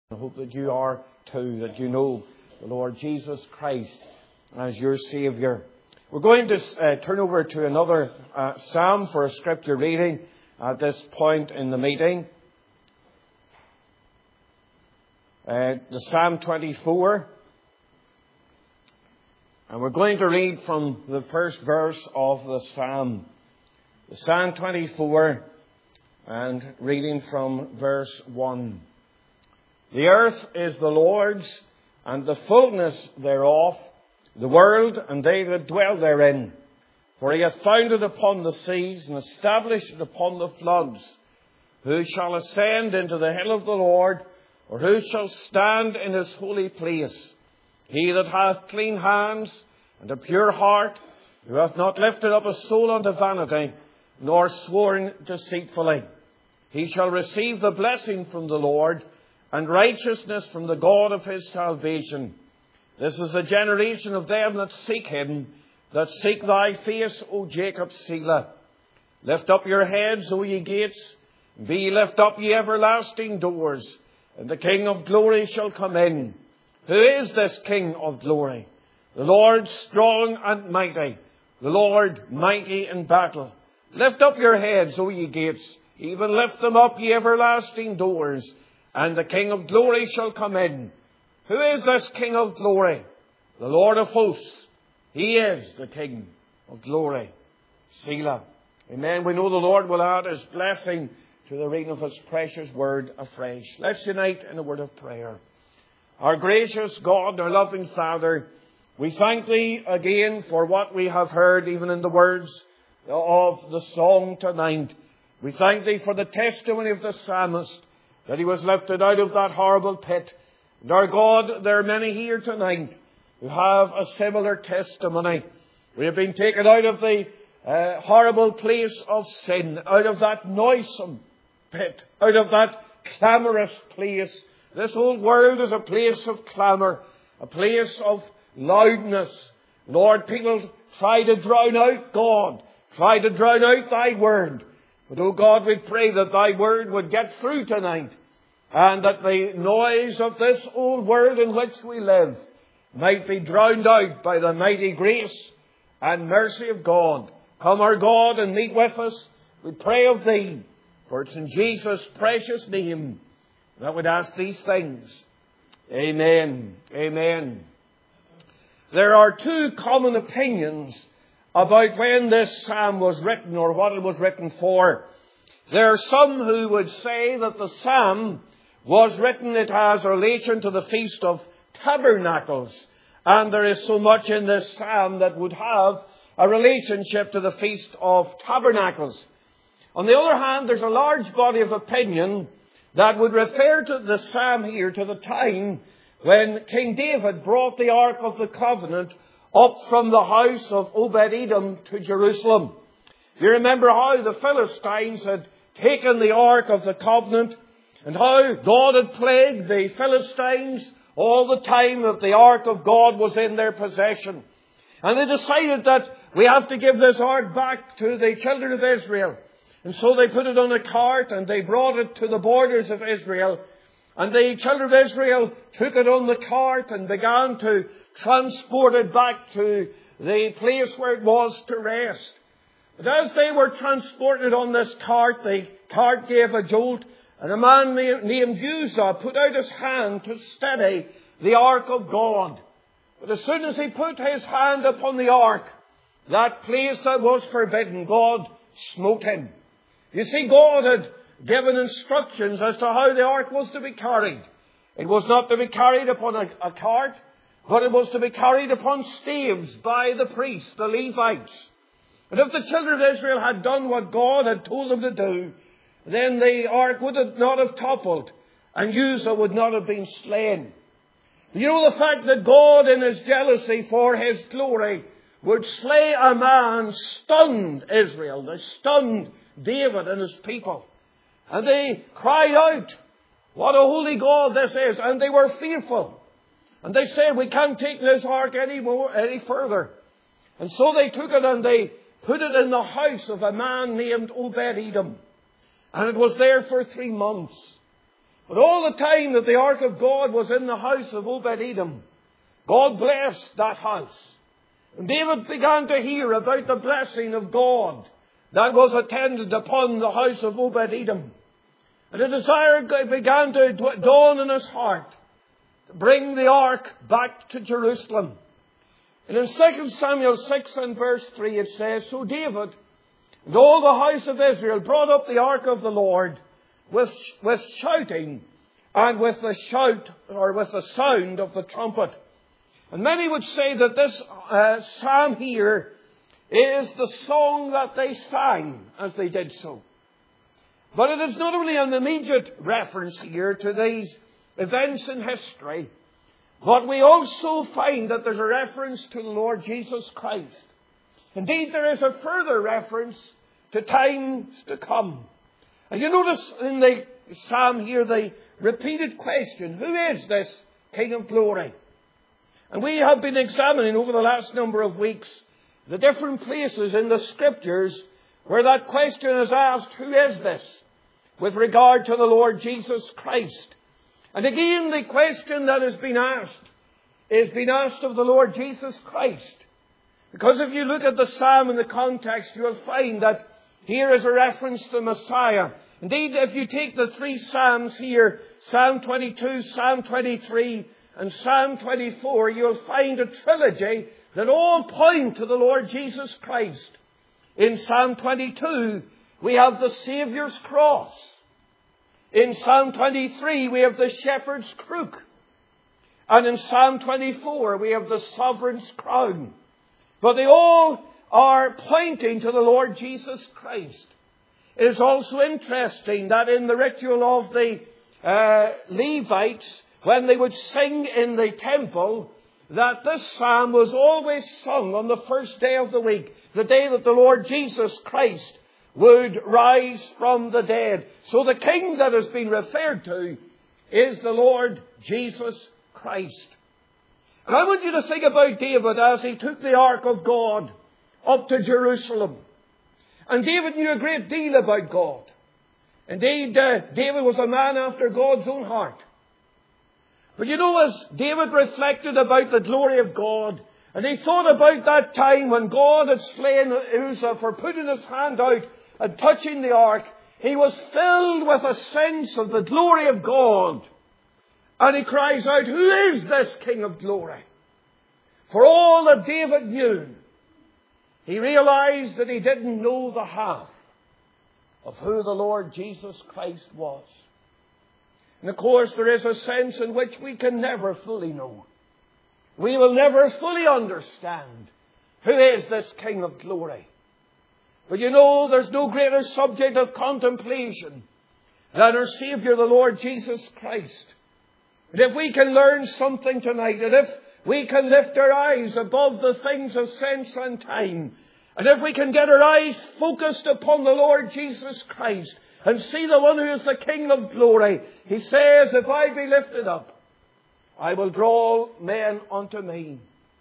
I hope that you are too, that you know the Lord Jesus Christ as your Saviour. We're going to turn over to another psalm for a scripture reading at this point in the meeting. The Psalm 24. And we're going to read from the first verse of the Psalm. The Psalm 24 and reading from verse 1. The earth is the Lord's, and the fullness thereof, the world and they that dwell therein. For he hath founded upon the seas, and established it upon the floods. Who shall ascend into the hill of the Lord, or who shall stand in his holy place? He that hath clean hands and a pure heart, who hath not lifted up a soul unto vanity, nor sworn deceitfully. He shall receive the blessing from the Lord, and righteousness from the God of his salvation. This is the generation of them that seek him, that seek thy face, O Jacob, Selah. Lift up your heads, O ye gates, and be ye lift up, ye everlasting doors, and the King of glory shall come in. Who is this King of glory? The Lord strong and mighty, the Lord mighty in battle. Lift up your heads, O ye gates, even lift them up, ye everlasting doors, and the King of glory shall come in. Who is this King of glory? The Lord of hosts. He is the King of glory. Selah. Amen. We know the Lord will add his blessing to the reading of his precious word afresh. Let's unite in a word of prayer. Our gracious God, our loving Father, we thank thee again for what we have heard, even in the words of the song tonight. We thank thee for the testimony of the psalmist, that he was lifted out of that horrible pit. And our God, there are many here tonight who have a similar testimony. We have been taken out of the horrible place of sin, out of that noisome pit, out of that clamorous place. This whole world is a place of clamour, a place of loudness. Lord, people try to drown out God, try to drown out thy word. But, oh God, we pray that thy word would get through tonight, and that the noise of this old world in which we live might be drowned out by the mighty grace and mercy of God. Come, our God, and meet with us. We pray of thee, for it's in Jesus' precious name that we'd ask these things. Amen. Amen. There are two common opinions about when this psalm was written, or what it was written for. There are some who would say that the psalm was written, it has a relation to the Feast of Tabernacles. And there is so much in this psalm that would have a relationship to the Feast of Tabernacles. On the other hand, there's a large body of opinion that would refer to the psalm here to the time when King David brought the Ark of the Covenant up from the house of Obed-Edom to Jerusalem. You remember how the Philistines had taken the Ark of the Covenant, and how God had plagued the Philistines all the time that the Ark of God was in their possession. And they decided that we have to give this Ark back to the children of Israel. And so they put it on a cart and they brought it to the borders of Israel. And the children of Israel took it on the cart and began to transport it back to the place where it was to rest. But as they were transported on this cart, the cart gave a jolt, and a man named Uzzah put out his hand to steady the Ark of God. But as soon as he put his hand upon the Ark, that place that was forbidden, God smote him. You see, God had given instructions as to how the Ark was to be carried. It was not to be carried upon a cart, but it was to be carried upon staves by the priests, the Levites. And if the children of Israel had done what God had told them to do, then the Ark would not have toppled, and Uzzah would not have been slain. You know, the fact that God in his jealousy for his glory would slay a man stunned Israel. They stunned David and his people. And they cried out, what a holy God this is. And they were fearful. And they said, we can't take this Ark any further. And so they took it and they put it in the house of a man named Obed-Edom. And it was there for 3 months. But all the time that the ark of God was in the house of Obed-Edom, God blessed that house. And David began to hear about the blessing of God that was attended upon the house of Obed-Edom. And a desire began to dawn in his heart to bring the ark back to Jerusalem. And in 2 Samuel 6 and verse 3 it says, So David and all the house of Israel brought up the ark of the Lord with shouting and with the shout or with the sound of the trumpet. And many would say that this psalm here is the song that they sang as they did so. But it is not only an immediate reference here to these events in history, but we also find that there's a reference to the Lord Jesus Christ. Indeed, there is a further reference to times to come. And you notice in the psalm here the repeated question, who is this King of Glory? And we have been examining over the last number of weeks the different places in the Scriptures where that question is asked, who is this? With regard to the Lord Jesus Christ. And again, the question that has been asked is being asked of the Lord Jesus Christ. Because if you look at the psalm in the context, you will find that here is a reference to Messiah. Indeed, if you take the three psalms here, Psalm 22, Psalm 23, and Psalm 24, you'll find a trilogy that all point to the Lord Jesus Christ. In Psalm 22, we have the Saviour's cross. In Psalm 23, we have the shepherd's crook. And in Psalm 24, we have the sovereign's crown. But they all are pointing to the Lord Jesus Christ. It is also interesting that in the ritual of the Levites, when they would sing in the temple, that this psalm was always sung on the first day of the week, the day that the Lord Jesus Christ would rise from the dead. So the King that has been referred to is the Lord Jesus Christ. And I want you to think about David as he took the ark of God up to Jerusalem. And David knew a great deal about God. Indeed, David was a man after God's own heart. But you know, as David reflected about the glory of God, and he thought about that time when God had slain Uzzah for putting his hand out and touching the ark, he was filled with a sense of the glory of God. And he cries out, who is this King of Glory? For all that David knew, he realized that he didn't know the half of who the Lord Jesus Christ was. And of course, there is a sense in which we can never fully know. We will never fully understand who is this King of Glory. But you know, there's no greater subject of contemplation than our Savior, the Lord Jesus Christ. And if we can learn something tonight, and if we can lift our eyes above the things of sense and time, and if we can get our eyes focused upon the Lord Jesus Christ and see the one who is the King of Glory, he says, if I be lifted up, I will draw men unto me.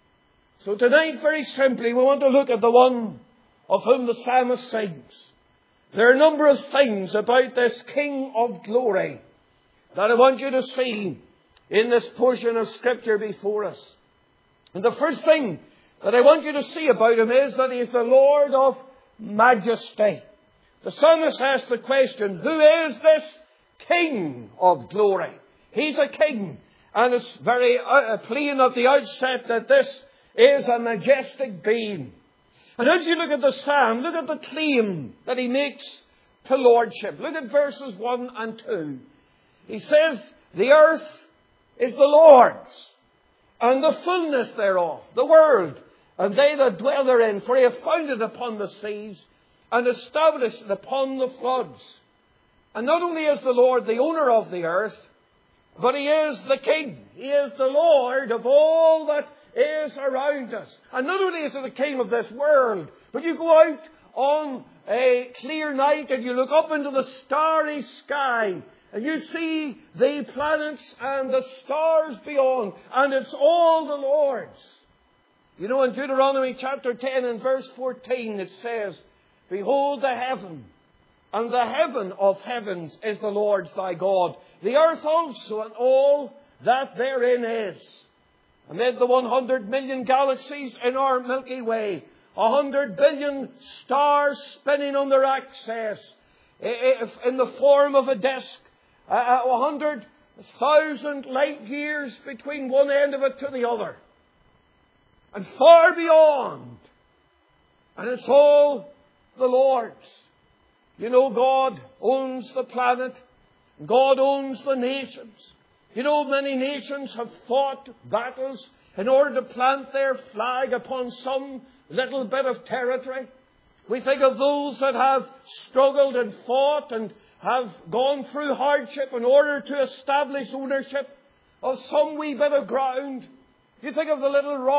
So tonight, very simply, we want to look at the one of whom the psalmist sings. There are a number of things about this King of Glory that I want you to see in this portion of Scripture before us. And the first thing that I want you to see about him is that he is the Lord of majesty. The psalmist asks the question, who is this King of Glory? He's a king. And it's very plain at the outset that this is a majestic being. And as you look at the psalm, look at the claim that he makes to lordship. Look at verses 1 and 2. He says, the earth is the Lord's, and the fullness thereof, the world, and they that dwell therein. For he hath founded upon the seas, and established it upon the floods. And not only is the Lord the owner of the earth, but he is the King. He is the Lord of all that is around us. And not only is he the King of this world, but you go out on a clear night and you look up into the starry sky, and you see the planets and the stars beyond, and it's all the Lord's. You know, in Deuteronomy chapter 10 and verse 14 it says, behold the heaven and the heaven of heavens is the Lord thy God. The earth also and all that therein is. Amid the 100 million galaxies in our Milky Way, 100 billion stars spinning on their axis in the form of a disk, 100,000 light years between one end of it to the other, and far beyond. And it's all the Lord's. You know, God owns the planet. God owns the nations. You know, many nations have fought battles in order to plant their flag upon some little bit of territory. We think of those that have struggled and fought and have gone through hardship in order to establish ownership of some wee bit of ground. You think of the little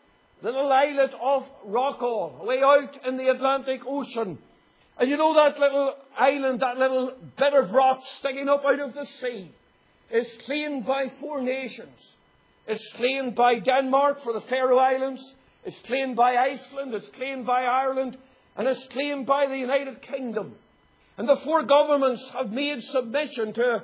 islet of Rockall, way out in the Atlantic Ocean. And you know that little island, that little bit of rock sticking up out of the sea, is claimed by 4 nations. It's claimed by Denmark for the Faroe Islands. It's claimed by Iceland. It's claimed by Ireland. And it's claimed by the United Kingdom. And the 4 governments have made submissions to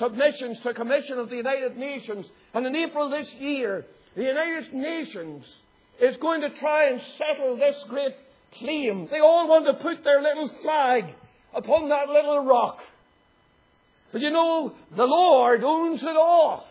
a commission of the United Nations. And in April this year, the United Nations is going to try and settle this great claim. They all want to put their little flag upon that little rock. But you know, the Lord owns it all.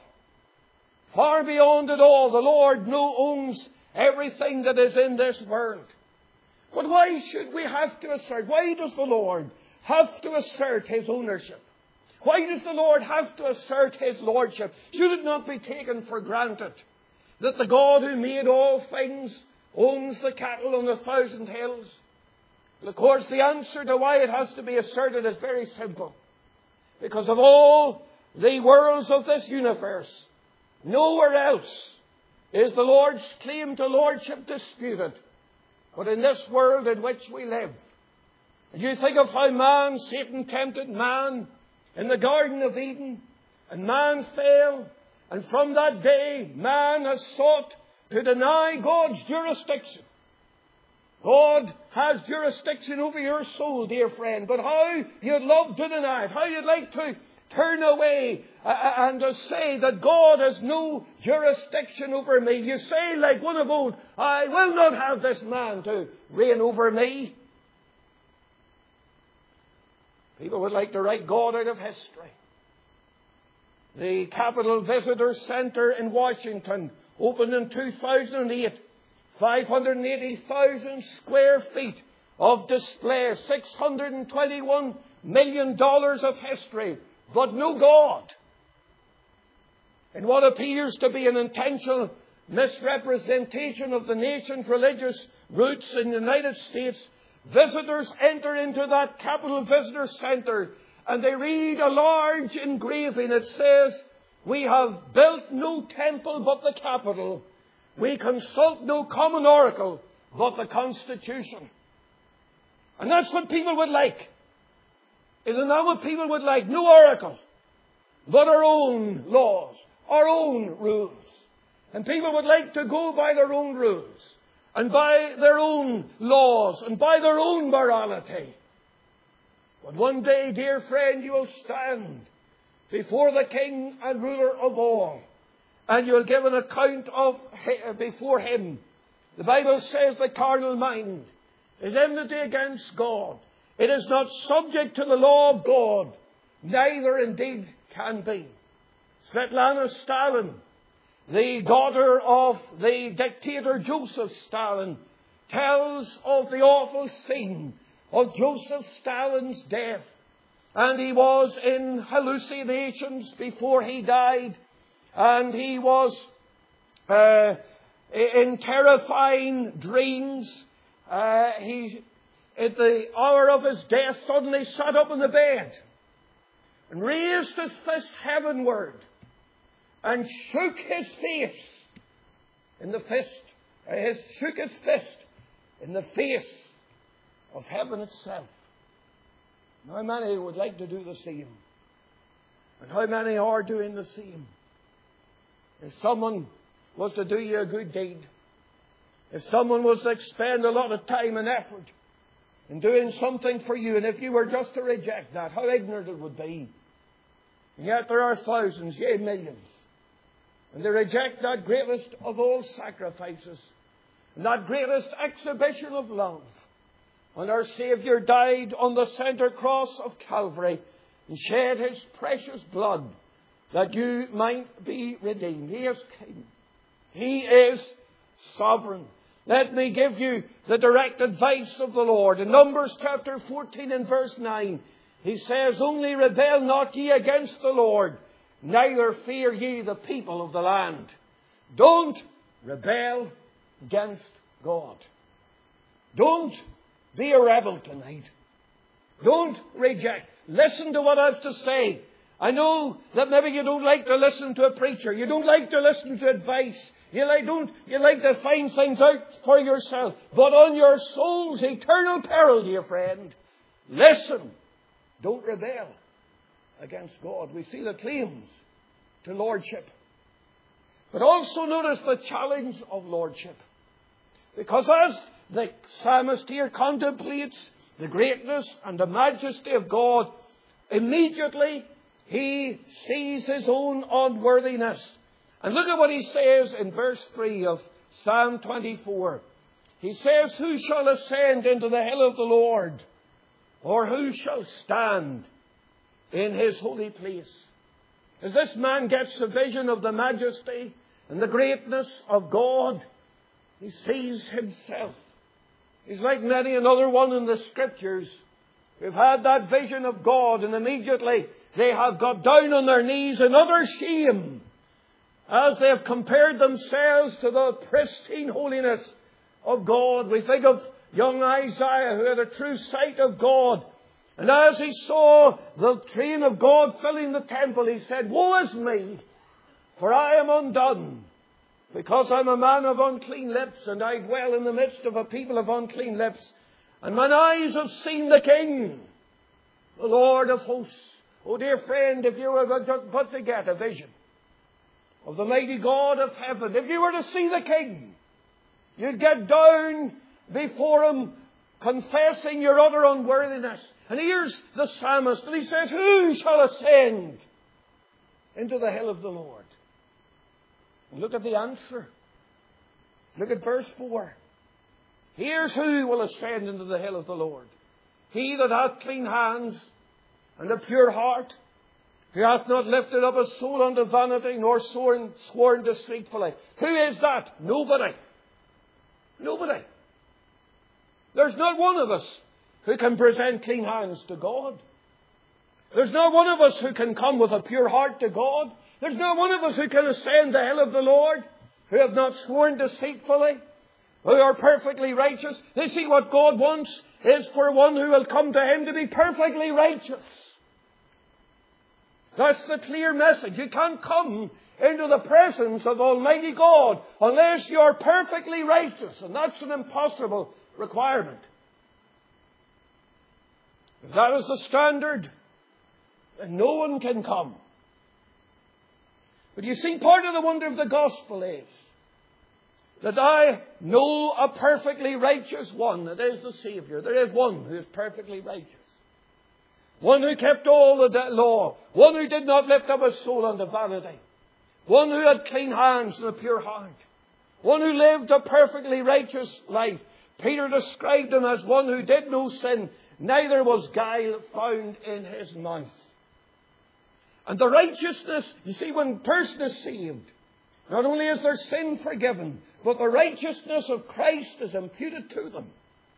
Far beyond it all, the Lord owns everything that is in this world. But why should we have to assert? Why does the Lord have to assert His ownership? Why does the Lord have to assert His lordship? Should it not be taken for granted that the God who made all things owns the cattle on 1,000 hills? Well, of course, the answer to why it has to be asserted is very simple. Because of all the worlds of this universe, nowhere else is the Lord's claim to lordship disputed but in this world in which we live. And you think of how Satan tempted man in the Garden of Eden, and man fell, and from that day man has sought to deny God's jurisdiction. God has jurisdiction over your soul, dear friend, but how you'd love to deny it, how you'd like to turn away and to say that God has no jurisdiction over me. You say like one of old, I will not have this man to reign over me. People would like to write God out of history. The Capitol Visitor Center in Washington opened in 2008. 580,000 square feet of display, $621 million of history, but no God. In what appears to be an intentional misrepresentation of the nation's religious roots in the United States, visitors enter into that Capitol Visitor Center and they read a large engraving. It says, "We have built no temple but the Capitol. We consult no common oracle but the Constitution." And that's what people would like. Isn't that what people would like? No oracle, but our own laws, our own rules. And people would like to go by their own rules, and by their own laws, and by their own morality. But one day, dear friend, you will stand before the King and ruler of all, and you'll give an account before Him. The Bible says the carnal mind is enmity against God. It is not subject to the law of God, neither indeed can be. Svetlana Stalin, the daughter of the dictator Joseph Stalin, tells of the awful scene of Joseph Stalin's death. And he was in hallucinations before he died. And he was in terrifying dreams. At the hour of his death, suddenly sat up in the bed and raised his fist heavenward and shook his face in the fist. Shook his fist in the face of heaven itself. And how many would like to do the same? And how many are doing the same? If someone was to do you a good deed, if someone was to expend a lot of time and effort and doing something for you. And if you were just to reject that, how ignorant it would be. And yet there are thousands, yea, millions. And they reject that greatest of all sacrifices, and that greatest exhibition of love. When our Saviour died on the centre cross of Calvary and shed His precious blood that you might be redeemed. He is King. He is sovereign. Let me give you the direct advice of the Lord. In Numbers chapter 14 and verse 9, He says, "Only rebel not ye against the Lord, neither fear ye the people of the land." Don't rebel against God. Don't be a rebel tonight. Don't reject. Listen to what I have to say. I know that maybe you don't like to listen to a preacher. You don't like to listen to advice. You like to find things out for yourself. But on your soul's eternal peril, dear friend, listen. Don't rebel against God. We see the claims to lordship. But also notice the challenge of lordship. Because as the psalmist here contemplates the greatness and the majesty of God, immediately he sees his own unworthiness. And look at what he says in verse 3 of Psalm 24. He says, "Who shall ascend into the hill of the Lord? Or who shall stand in His holy place?" As this man gets the vision of the majesty and the greatness of God, he sees himself. He's like many another one in the Scriptures who've had that vision of God, and immediately they have got down on their knees in utter shame as they have compared themselves to the pristine holiness of God. We think of young Isaiah, who had a true sight of God. And as he saw the train of God filling the temple, he said, "Woe is me, for I am undone, because I'm a man of unclean lips, and I dwell in the midst of a people of unclean lips. And mine eyes have seen the King, the Lord of hosts." Oh, dear friend, if you were but to get a vision of the mighty God of heaven, if you were to see the King, you'd get down before Him, confessing your utter unworthiness. And here's the psalmist, and he says, "Who shall ascend into the hill of the Lord?" And look at the answer. Look at verse 4. "Here's who will ascend into the hill of the Lord. He that hath clean hands and a pure heart, who hath not lifted up his soul unto vanity, nor sworn deceitfully." Who is that? Nobody. Nobody. There's not one of us who can present clean hands to God. There's not one of us who can come with a pure heart to God. There's not one of us who can ascend the hill of the Lord, who have not sworn deceitfully, who are perfectly righteous. They see what God wants is for one who will come to Him to be perfectly righteous. That's the clear message. You can't come into the presence of Almighty God unless you are perfectly righteous. And that's an impossible requirement. If that is the standard, then no one can come. But you see, part of the wonder of the gospel is that I know a perfectly righteous one. That is the Saviour. There is one who is perfectly righteous. One who kept all the law. One who did not lift up his soul unto vanity. One who had clean hands and a pure heart. One who lived a perfectly righteous life. Peter described him as one who did no sin, neither was guile found in his mouth. And the righteousness, you see, when a person is saved, not only is their sin forgiven, but the righteousness of Christ is imputed to them.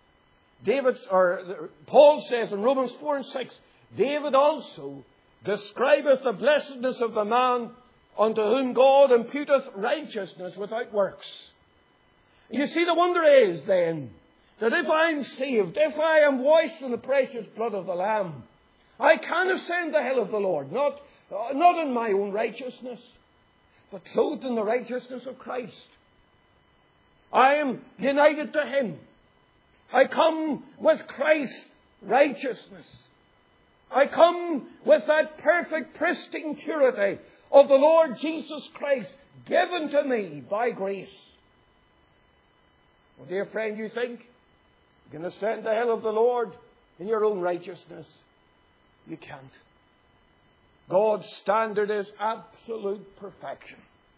Paul says in Romans 4 and 6, "David also describeth the blessedness of the man unto whom God imputeth righteousness without works." You see, the wonder is then that if I'm saved, if I am washed in the precious blood of the Lamb, I can ascend the hill of the Lord, not in my own righteousness, but clothed in the righteousness of Christ. I am united to Him. I come with Christ's righteousness. I come with that perfect, pristine purity of the Lord Jesus Christ given to me by grace. Well, dear friend, you think You can ascend the hill of the Lord in your own righteousness. You can't. God's standard is absolute perfection.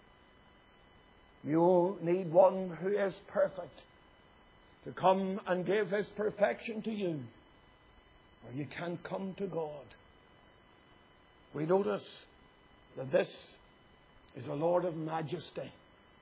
You need one who is perfect to come and give His perfection to you, or you can't come to God. We notice that this is a Lord of majesty.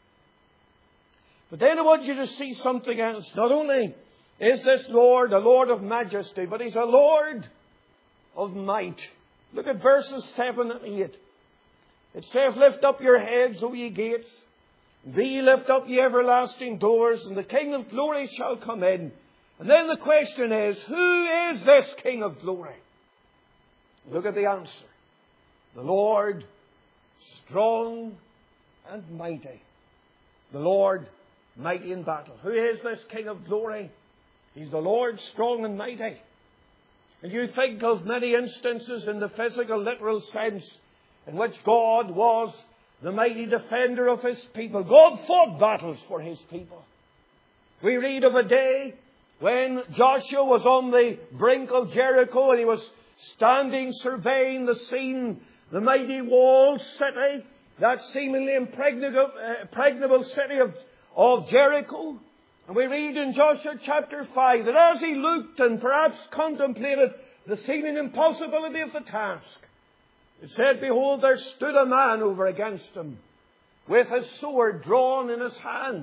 But then I want you to see something else. Not only is this Lord a Lord of majesty, but He's a Lord of might. Look at verses 7 and 8. It says, "Lift up your heads, O ye gates. Be ye lift up ye everlasting doors, and the King of glory shall come in." And then the question is, who is this King of glory? Look at the answer. The Lord strong and mighty. The Lord mighty in battle. Who is this King of glory? He's the Lord strong and mighty. And you think of many instances in the physical, literal sense in which God was the mighty defender of His people. God fought battles for His people. We read of a day when Joshua was on the brink of Jericho and he was standing surveying the scene, the mighty walled city, that seemingly impregnable city of Jericho. And we read in Joshua chapter 5 that as he looked and perhaps contemplated the seeming impossibility of the task, it said, "Behold, there stood a man over against him, with his sword drawn in his hand."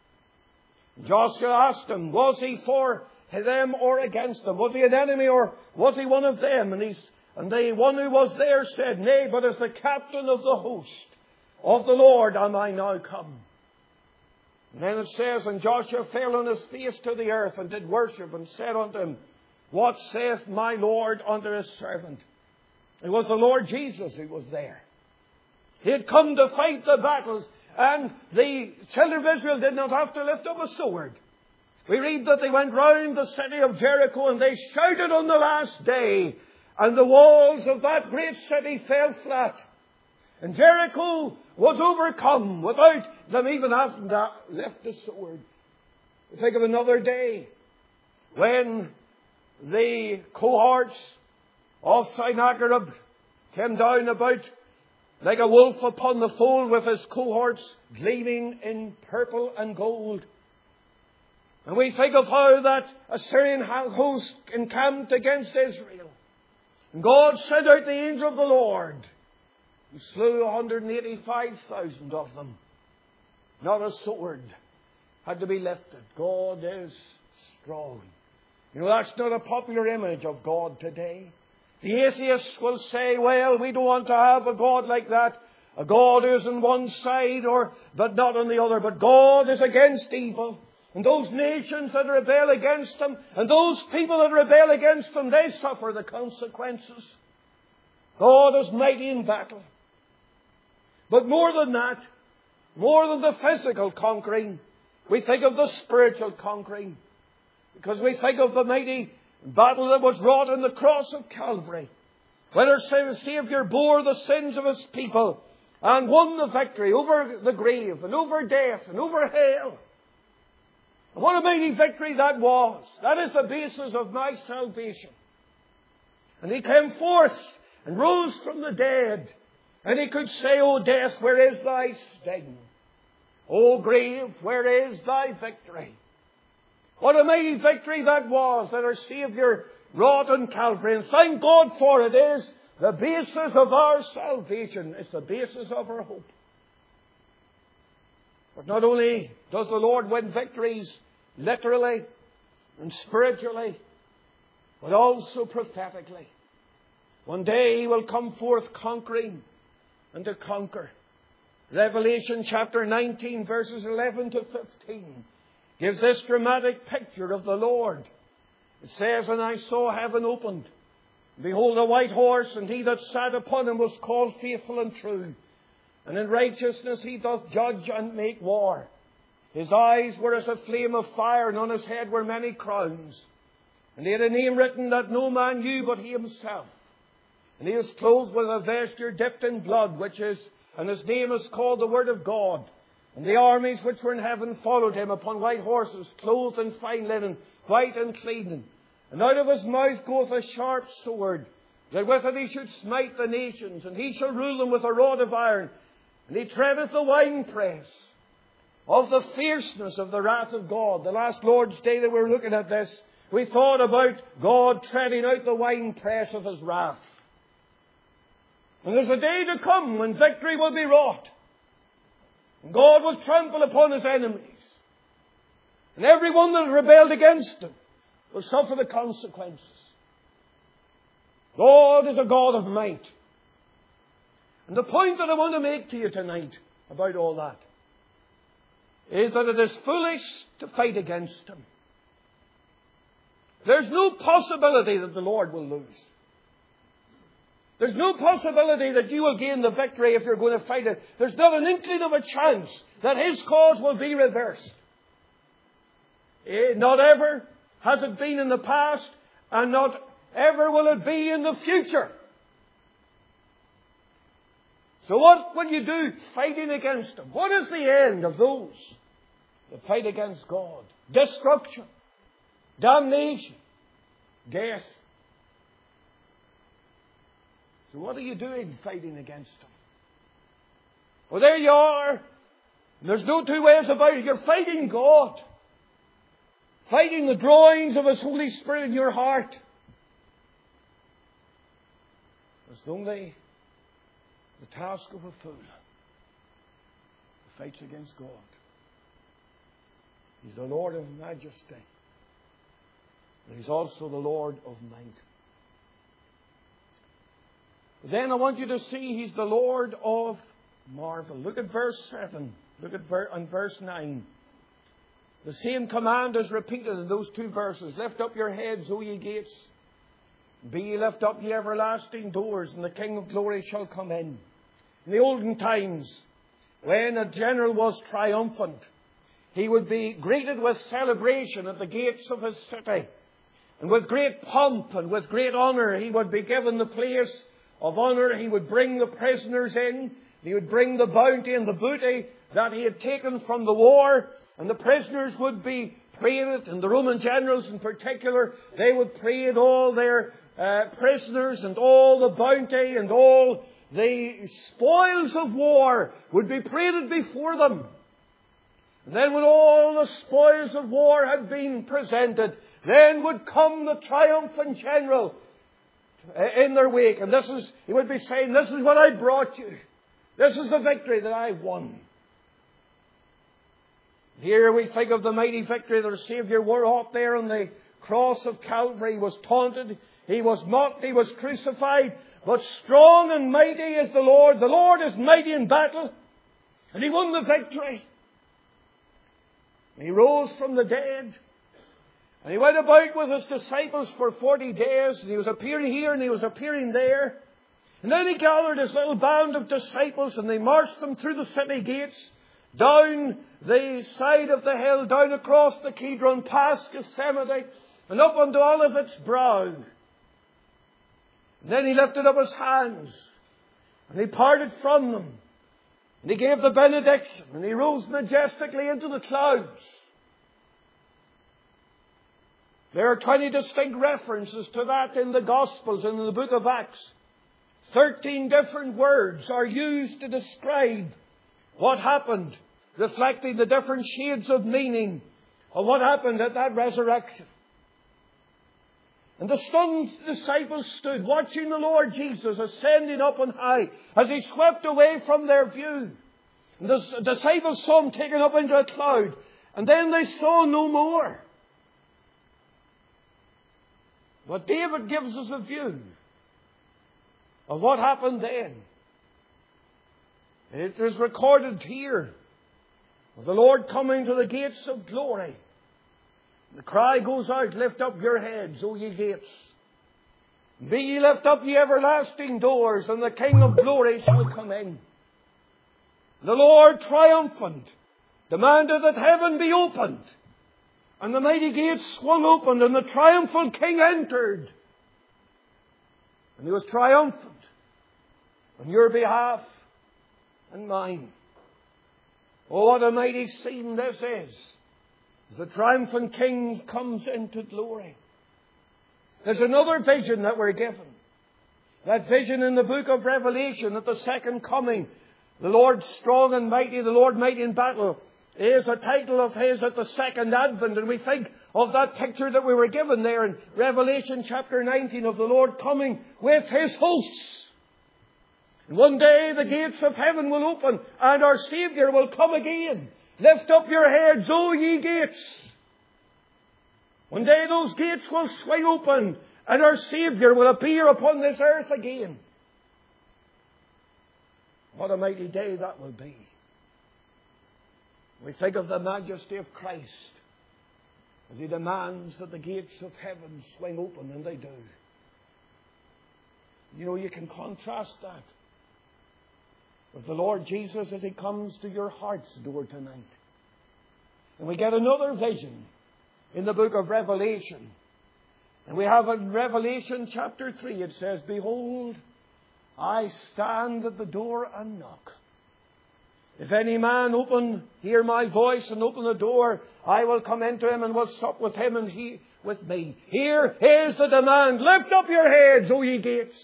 Joshua asked him, was he for them or against them? Was he an enemy or was he one of them? And the one who was there said, "Nay, but as the captain of the host of the Lord am I now come." And then it says, "And Joshua fell on his face to the earth and did worship and said unto him, What saith my Lord unto his servant?" It was the Lord Jesus who was there. He had come to fight the battles, and the children of Israel did not have to lift up a sword. We read that they went round the city of Jericho and they shouted on the last day, and the walls of that great city fell flat. And Jericho was overcome without them even having to lift a sword. Think of another day when the cohorts of Sennacherib came down about like a wolf upon the fold with his cohorts gleaming in purple and gold. And we think of how that Assyrian host encamped against Israel. And God sent out the angel of the Lord, who slew 185,000 of them. Not a sword had to be lifted. God is strong. You know, that's not a popular image of God today. The atheists will say, well, we don't want to have a God like that. A God who is on one side but not on the other. But God is against evil. And those nations that rebel against Him, and those people that rebel against Him, they suffer the consequences. God is mighty in battle. But more than that, more than the physical conquering, we think of the spiritual conquering. Because we think of the mighty battle that was wrought on the cross of Calvary, when our Saviour bore the sins of His people and won the victory over the grave and over death and over hell. And what a mighty victory that was. That is the basis of my salvation. And He came forth and rose from the dead. And He could say, "O death, where is thy sting? O grave, where is thy victory?" What a mighty victory that was that our Saviour wrought on Calvary. And thank God for it. It is the basis of our salvation. It's the basis of our hope. But not only does the Lord win victories literally and spiritually, but also prophetically. One day He will come forth conquering and to conquer. Revelation chapter 19 verses 11 to 15 gives this dramatic picture of the Lord. It says, "And I saw heaven opened. Behold, a white horse, and He that sat upon him was called Faithful and True. And in righteousness He doth judge and make war. His eyes were as a flame of fire, and on His head were many crowns. And He had a name written that no man knew but He Himself. And He was clothed with a vesture dipped in blood, and His name is called the Word of God. And the armies which were in heaven followed him upon white horses, clothed in fine linen, white and clean. And out of his mouth goeth a sharp sword, that with it he should smite the nations, and he shall rule them with a rod of iron. And he treadeth the winepress of the fierceness of the wrath of God. The last Lord's Day that we were looking at this, we thought about God treading out the winepress of his wrath. And there's a day to come when victory will be wrought. And God will trample upon his enemies. And everyone that has rebelled against him will suffer the consequences. God is a God of might. And the point that I want to make to you tonight about all that is that it is foolish to fight against him. There's no possibility that the Lord will lose. There's no possibility that you will gain the victory if you're going to fight it. There's not an inkling of a chance that his cause will be reversed. Not ever has it been in the past, and not ever will it be in the future. So what will you do fighting against him? What is the end of those that fight against God? Destruction, damnation, death. So what are you doing fighting against him? Well, there you are. There's no two ways about it. You're fighting God. Fighting the drawings of his Holy Spirit in your heart. It's only the task of a fool who fights against God. He's the Lord of majesty. But he's also the Lord of might. Then I want you to see he's the Lord of marvel. Look at verse 7. Look at verse 9. The same command is repeated in those two verses. Lift up your heads, O ye gates. Be ye lift up ye everlasting doors, and the King of glory shall come in. In the olden times, when a general was triumphant, he would be greeted with celebration at the gates of his city. And with great pomp and with great honour, he would be given the place of honour. He would bring the prisoners in. He would bring the bounty and the booty that he had taken from the war. And the prisoners would be paraded, and the Roman generals in particular, they would parade all their prisoners, and all the bounty and all the spoils of war would be paraded before them. And then when all the spoils of war had been presented, then would come the triumphant general in their wake. And he would be saying, this is what I brought you. This is the victory that I've won. Here we think of the mighty victory that our Saviour wore out there on the cross of Calvary. He was taunted, he was mocked, he was crucified. But strong and mighty is the Lord. The Lord is mighty in battle. And he won the victory. And he rose from the dead. And he went about with his disciples for 40 days. And he was appearing here and he was appearing there. And then he gathered his little band of disciples and they marched them through the city gates, down the side of the hill, down across the Kidron, past Gethsemane, and up unto Olivet's brow. And then he lifted up his hands and he parted from them. And he gave the benediction and he rose majestically into the clouds. There are 20 distinct references to that in the Gospels and in the book of Acts. 13 different words are used to describe what happened, reflecting the different shades of meaning of what happened at that resurrection. And the stunned disciples stood watching the Lord Jesus ascending up on high as he swept away from their view. And the disciples saw him taken up into a cloud. And then they saw no more. But David gives us a view of what happened then. It is recorded here of the Lord coming to the gates of glory. The cry goes out, lift up your heads, O ye gates. Be ye lift up ye everlasting doors, and the King of glory shall come in. The Lord triumphant demanded that heaven be opened. And the mighty gates swung open, and the triumphant King entered. And he was triumphant on your behalf and mine. Oh, what a mighty scene this is. The triumphant King comes into glory. There's another vision that we're given. That vision in the book of Revelation at the second coming. The Lord strong and mighty, the Lord mighty in battle, is a title of His at the second advent. And we think of that picture that we were given there in Revelation chapter 19 of the Lord coming with His hosts. And one day the gates of heaven will open and our Saviour will come again. Lift up your heads, O ye gates. One day those gates will swing open and our Saviour will appear upon this earth again. What a mighty day that will be. We think of the majesty of Christ as He demands that the gates of heaven swing open, and they do. You know, you can contrast that with the Lord Jesus as He comes to your heart's door tonight. And we get another vision in the book of Revelation. And we have in Revelation chapter 3, it says, Behold, I stand at the door and knock. If any man hear my voice and open the door, I will come into him and will sup with him and he with me. Here is the demand. Lift up your heads, O ye gates.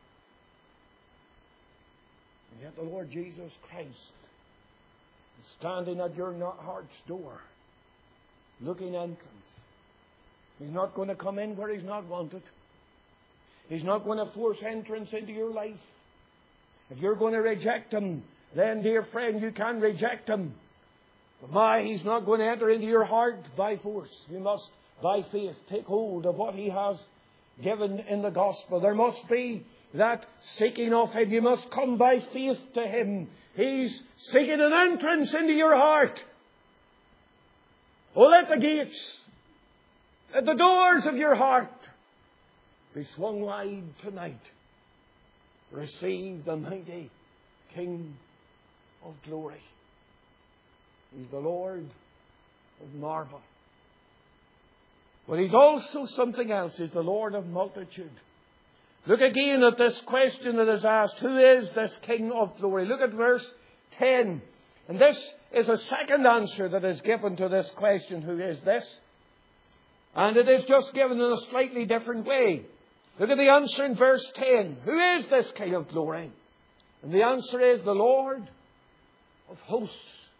And yet the Lord Jesus Christ is standing at your heart's door, looking entrance. He's not going to come in where He's not wanted. He's not going to force entrance into your life. If you're going to reject Him, then, dear friend, you can reject Him. But He's not going to enter into your heart by force. You must, by faith, take hold of what He has given in the gospel. There must be that seeking of Him. You must come by faith to Him. He's seeking an entrance into your heart. Oh, let the gates, let the doors of your heart be swung wide tonight. Receive the mighty King of glory. He's the Lord of marvel. But He's also something else. He's the Lord of multitude. Look again at this question that is asked. Who is this King of glory? Look at verse 10. And this is a second answer that is given to this question. Who is this? And it is just given in a slightly different way. Look at the answer in verse 10. Who is this King of glory? And the answer is the Lord of hosts.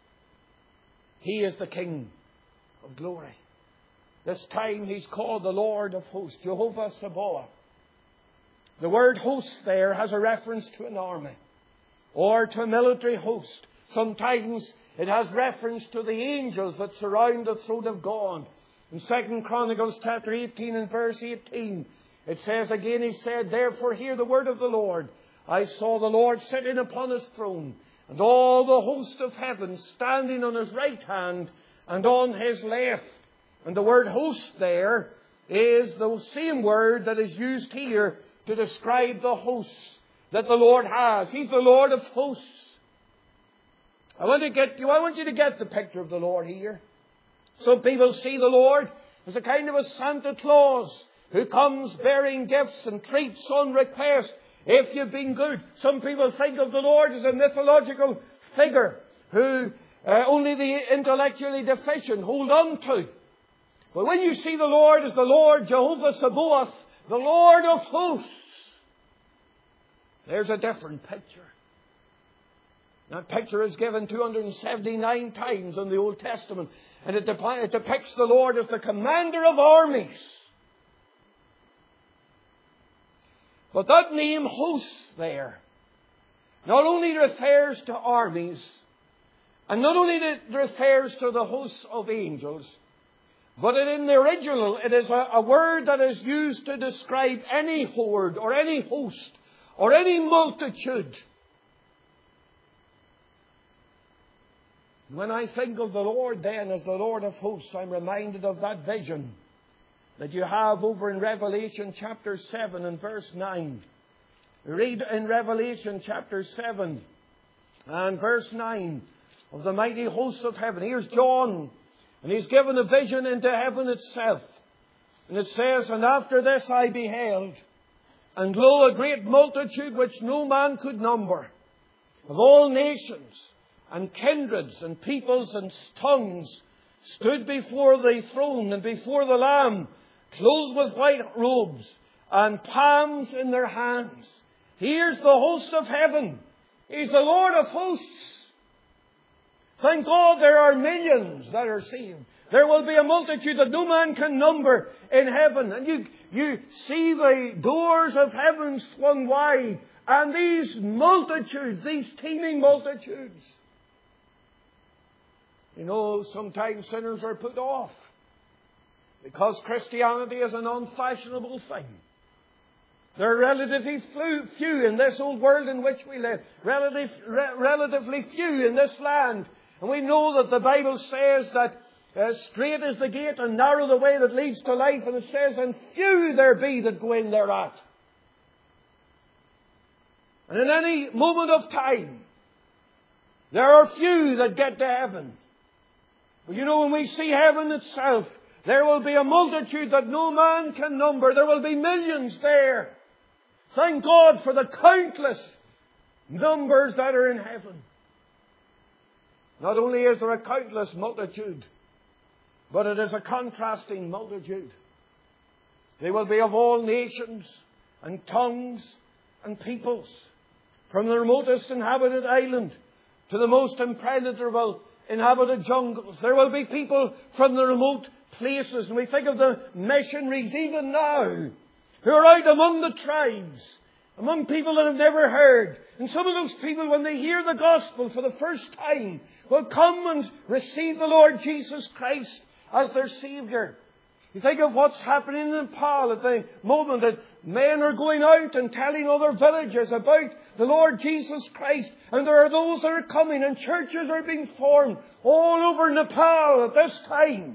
He is the King of glory. This time He's called the Lord of hosts, Jehovah Sabaoth. The word host there has a reference to an army or to a military host. Sometimes it has reference to the angels that surround the throne of God. In 2 Chronicles chapter 18 and verse 18, it says again, He said, Therefore hear the word of the Lord. I saw the Lord sitting upon His throne, and all the host of heaven standing on His right hand and on His left. And the word host there is the same word that is used here to describe the hosts that the Lord has. He's the Lord of hosts. I want you to get the picture of the Lord here. Some people see the Lord as a kind of a Santa Claus who comes bearing gifts and treats on request if you've been good. Some people think of the Lord as a mythological figure who only the intellectually deficient hold on to. But when you see the Lord as the Lord Jehovah Sabaoth, the Lord of hosts, there's a different picture. That picture is given 279 times in the Old Testament. And it depicts the Lord as the commander of armies. But that name hosts there not only refers to armies, and not only refers to the hosts of angels, but in the original it is a word that is used to describe any horde or any host or any multitude. When I think of the Lord then as the Lord of hosts, I'm reminded of that vision that you have over in Revelation chapter 7 and verse 9. Read in Revelation chapter 7 and verse 9 of the mighty hosts of heaven. Here's John, and he's given a vision into heaven itself. And it says, And after this I beheld, and lo, a great multitude which no man could number, of all nations, and kindreds and peoples and tongues stood before the throne and before the Lamb, clothed with white robes and palms in their hands. Here's the host of heaven. He's the Lord of hosts. Thank God there are millions that are saved. There will be a multitude that no man can number in heaven. And you see the doors of heaven swung wide. And these multitudes, these teeming multitudes. You know, sometimes sinners are put off because Christianity is an unfashionable thing. There are relatively few in this old world in which we live. Relatively few in this land. And we know that the Bible says that straight is the gate and narrow the way that leads to life. And it says, and few there be that go in thereat. And in any moment of time, there are few that get to heaven. But you know, when we see heaven itself, there will be a multitude that no man can number. There will be millions there. Thank God for the countless numbers that are in heaven. Not only is there a countless multitude, but it is a contrasting multitude. They will be of all nations and tongues and peoples, from the remotest inhabited island to the most impenetrable inhabited jungles. There will be people from the remote places, and we think of the missionaries even now, who are out among the tribes, among people that have never heard. And some of those people, when they hear the gospel for the first time, will come and receive the Lord Jesus Christ as their Saviour. You think of what's happening in Nepal at the moment, that men are going out and telling other villages about the Lord Jesus Christ. And there are those that are coming, and churches are being formed all over Nepal at this time.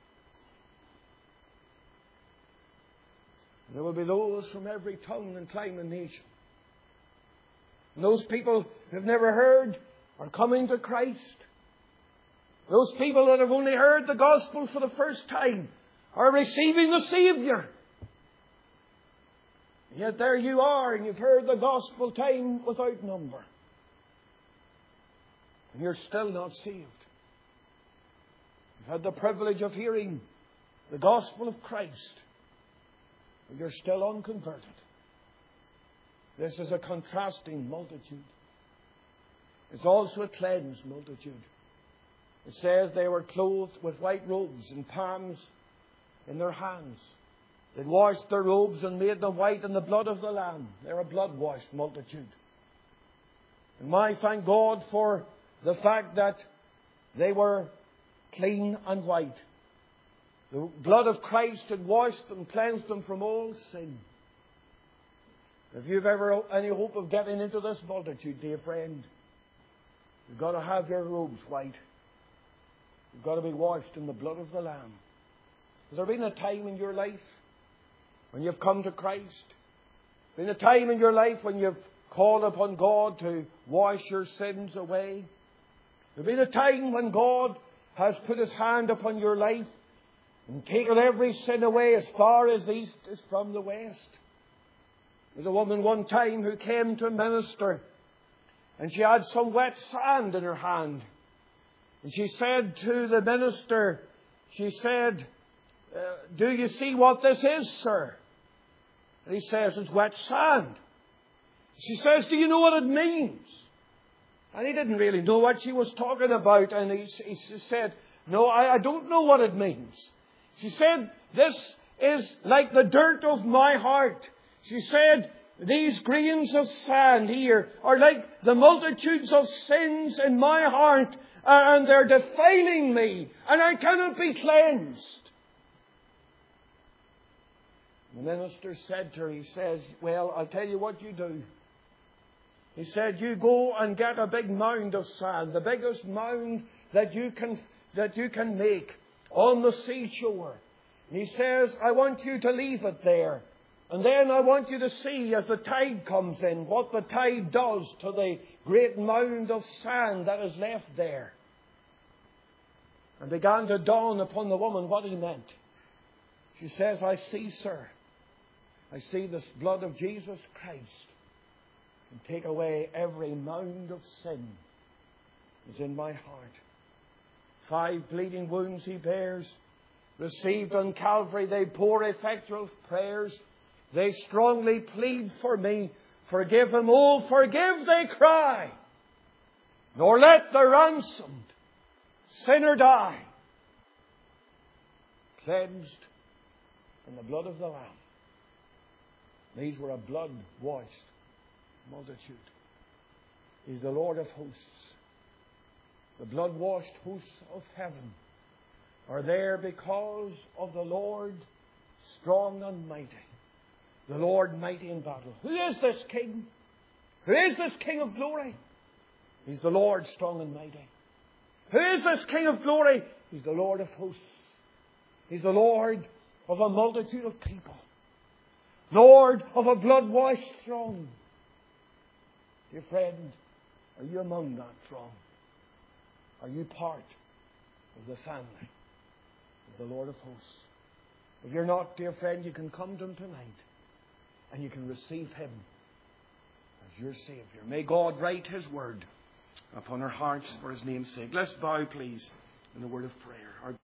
There will be those from every tongue and clime and nation. And those people who have never heard are coming to Christ. Those people that have only heard the gospel for the first time are receiving the Saviour. Yet there you are, and you've heard the gospel time without number. And you're still not saved. You've had the privilege of hearing the gospel of Christ, but you're still unconverted. This is a contrasting multitude. It's also a cleansed multitude. It says they were clothed with white robes and palms in their hands. They'd washed their robes and made them white in the blood of the Lamb. They're a blood-washed multitude. And I thank God for the fact that they were clean and white. The blood of Christ had washed them, cleansed them from all sin. If you've ever any hope of getting into this multitude, dear friend, you've got to have your robes white. You've got to be washed in the blood of the Lamb. Has there been a time in your life when you've come to Christ? Been a time in your life when you've called upon God to wash your sins away? There's been a time when God has put His hand upon your life and taken every sin away as far as the east is from the west. There's a woman one time who came to minister, and she had some wet sand in her hand. And she said to the minister, she said, do you see what this is, sir? And he says, it's wet sand. She says, do you know what it means? And he didn't really know what she was talking about. And he said, no, I don't know what it means. She said, this is like the dirt of my heart. She said, these grains of sand here are like the multitudes of sins in my heart, and they're defiling me, and I cannot be cleansed. The minister said to her, he says, well, I'll tell you what you do. He said, you go and get a big mound of sand, the biggest mound that you can make on the seashore. And he says, I want you to leave it there. And then I want you to see, as the tide comes in, what the tide does to the great mound of sand that is left there. And began to dawn upon the woman what he meant. She says, I see, sir. I see this blood of Jesus Christ can take away every mound of sin is in my heart. 5 bleeding wounds He bears, received on Calvary. They pour effectual prayers. They strongly plead for me. Forgive them, oh, forgive, they cry. Nor let the ransomed sinner die, cleansed in the blood of the Lamb. These were a blood-washed multitude. He's the Lord of hosts. The blood-washed hosts of heaven are there because of the Lord strong and mighty. The Lord mighty in battle. Who is this King? Who is this King of glory? He's the Lord strong and mighty. Who is this King of glory? He's the Lord of hosts. He's the Lord of a multitude of people. Lord of a blood-washed throne. Dear friend, are you among that throne? Are you part of the family of the Lord of hosts? If you're not, dear friend, you can come to Him tonight and you can receive Him as your Saviour. May God write His word upon our hearts for His name's sake. Let's bow, please, in the word of prayer.